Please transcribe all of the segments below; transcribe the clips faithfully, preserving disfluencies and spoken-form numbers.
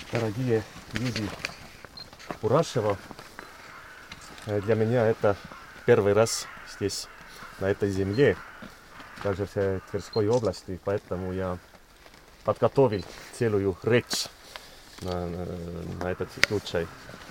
Дорогие люди Бурашева, для меня это первый раз здесь, на этой земле, даже в Тверской области, поэтому я подготовил целую речь на, на, на этот случай.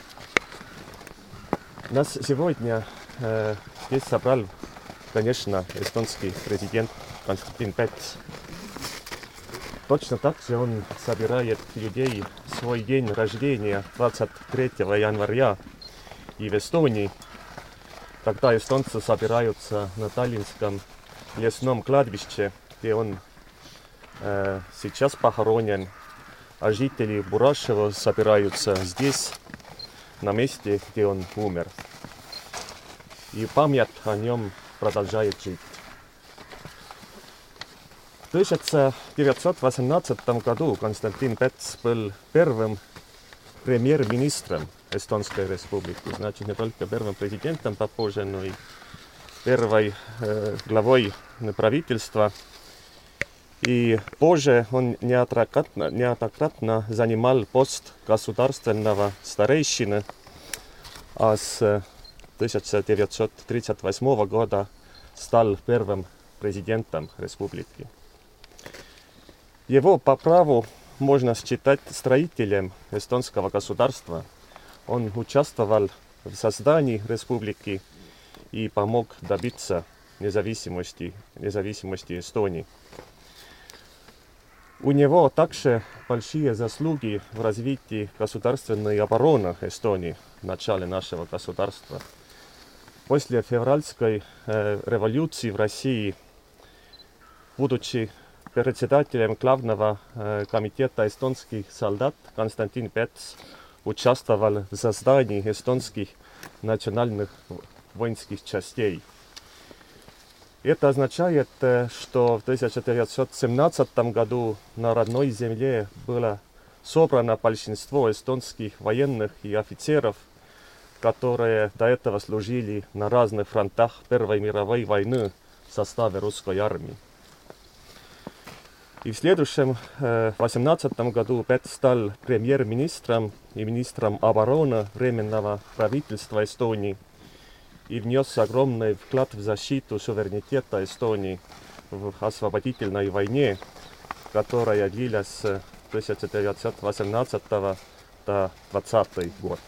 Нас сегодня э, здесь собрал, конечно, эстонский президент Konstantin Päts. Точно так же он собирает людей в свой день рождения двадцать третьего января и в Эстонии, когда эстонцы собираются на Таллинском лесном кладбище, где он э, сейчас похоронен, а жители Бурашева собираются здесь, на месте, где он умер. И память о нем продолжает жить. В тысяча девятьсот восемнадцатом году Konstantin Päts был первым премьер-министром Эстонской республики. Значит, не только первым президентом попозже, но и первой э, главой правительства. И позже он неоднократно, неоднократно занимал пост государственного старейшины, а с тысяча девятьсот тридцать восьмого года стал первым президентом республики. Его по праву можно считать строителем эстонского государства. Он участвовал в создании республики и помог добиться независимости, независимости Эстонии. У него также большие заслуги в развитии государственной обороны Эстонии в начале нашего государства. После февральской э, революции в России, будучи председателем главного э, комитета эстонских солдат, Konstantin Päts участвовал в создании эстонских национальных воинских частей. Это означает, что в тысяча девятьсот семнадцатом году на родной земле было собрано большинство эстонских военных и офицеров, которые до этого служили на разных фронтах Первой мировой войны в составе русской армии. И в следующем, э, восемнадцатом году, Päts стал премьер-министром и министром обороны Временного правительства Эстонии и внес огромный вклад в защиту суверенитета Эстонии в освободительной войне, которая длилась с тысяча девятьсот восемнадцатого до двадцатого год.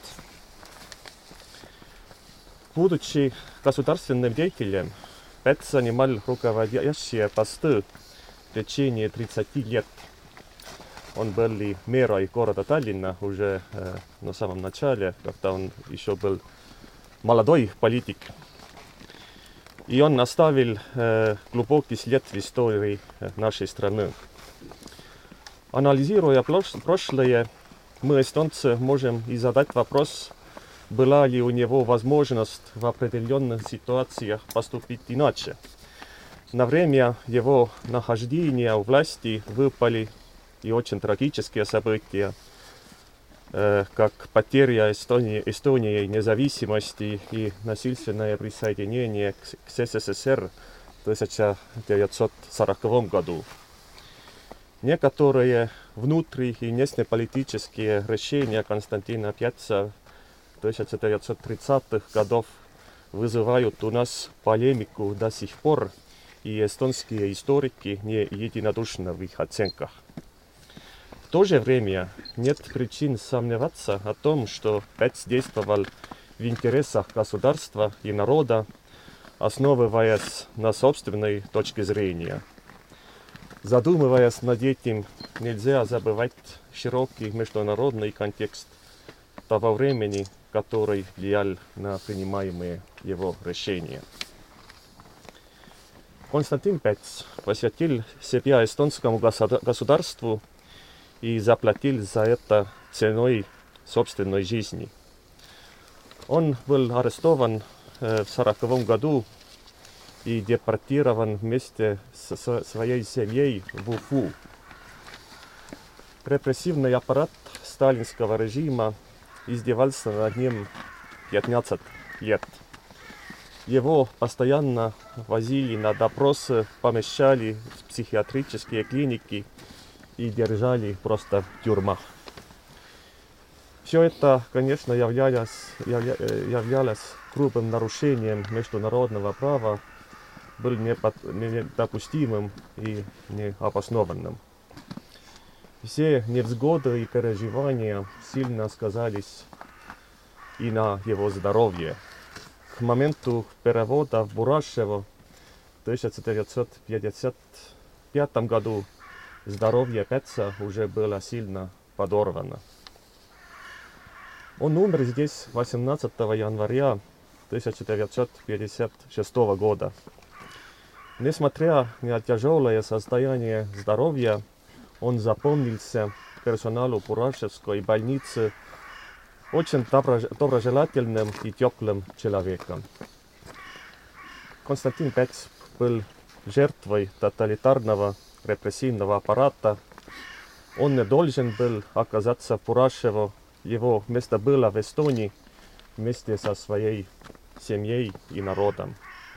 Будучи государственным деятелем, Päts занимал руководящие посты в течение тридцати лет. Он был и мэром города Таллина уже э, на самом начале, когда он еще был молодой политик. И он оставил э, глубокий след в истории нашей страны. Анализируя прошлое, мы, эстонцы, можем и задать вопрос, была ли у него возможность в определенных ситуациях поступить иначе. На время его нахождения у власти выпали и очень трагические события, э, как потеря Эстонии, Эстонии независимости и насильственное присоединение к, к СССР в тысяча девятьсот сороковом году. Некоторые внутренние и внешнеполитические решения Konstantина Pätsa тысяча девятьсот тридцатых годов вызывают у нас полемику до сих пор, и эстонские историки не единодушны в их оценках. В то же время нет причин сомневаться о том, что Päts действовал в интересах государства и народа, основываясь на собственной точке зрения. Задумываясь над этим, нельзя забывать широкий международный контекст того времени, который влиял на принимаемые его решения. Konstantin Päts посвятил себя эстонскому государству и заплатил за это ценой собственной жизни. Он был арестован э, в сороковом году и депортирован вместе со своей семьей в Уфу. Репрессивный аппарат сталинского режима издевался над ним пятнадцать лет. Его постоянно возили на допросы, помещали в психиатрические клиники и держали просто в тюрьмах. Все это, конечно, являлось, явля, являлось грубым нарушением международного права, был недопустимым и необоснованным. Все невзгоды и переживания сильно сказались и на его здоровье. К моменту перевода в Бурашево в тысяча девятьсот пятьдесят пятом году здоровье Петца уже было сильно подорвано. Он умер здесь восемнадцатого января тысяча девятьсот пятьдесят шестого года. Несмотря на тяжелое состояние здоровья, он запомнился персоналу Бурашевской больницы очень доброжелательным и теплым человеком. Константин Петц был жертвой тоталитарного репрессивного аппарата. Он не должен был оказаться в Бурашево. Его место было в Эстонии вместе со своей семьей и народом.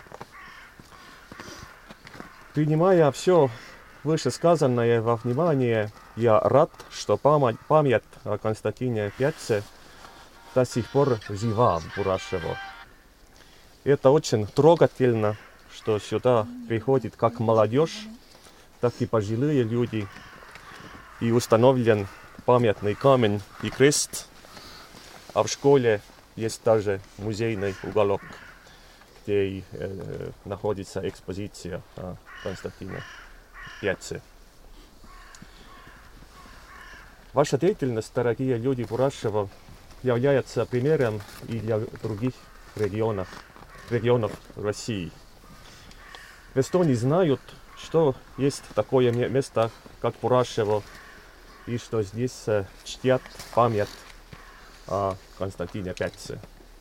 Принимая все вышесказанное во внимание, я рад, что память о Константине Петце до сих пор жива в Бурашево. Это очень трогательно, что сюда приходит как молодежь, так и пожилые люди, и установлен памятный камень и крест, а в школе есть также музейный уголок, где э, находится экспозиция о Константине Петце. Ваша деятельность, дорогие люди Бурашева, является примером и для других регионов, регионов России. В Эстонии знают, что есть такое место, как Бурашево, и что здесь чтят память о Константине Петце.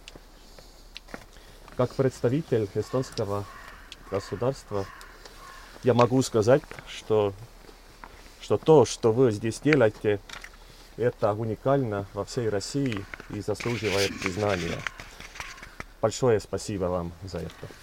Как представитель эстонского государства я могу сказать, что, что то, что вы здесь делаете, это уникально во всей России и заслуживает признания. Большое спасибо вам за это.